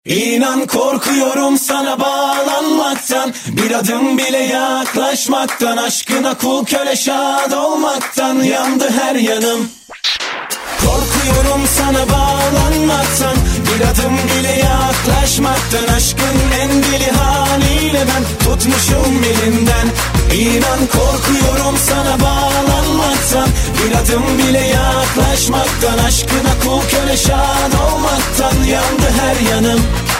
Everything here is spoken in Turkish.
İnan korkuyorum sana bağlanmaktan, bir adım bile yaklaşmaktan, aşkına kul köle şad olmaktan yandı her yanım. Korkuyorum sana bağlanmaktan, bir adım bile yaklaşmaktan, aşkın en deli haliyle ben tutmuşum elinden. İnan korkuyorum sana bağlanmaktan, bir adım bile yaklaşmaktan, aşkına kul köle şad olmaktan yandı her yanım.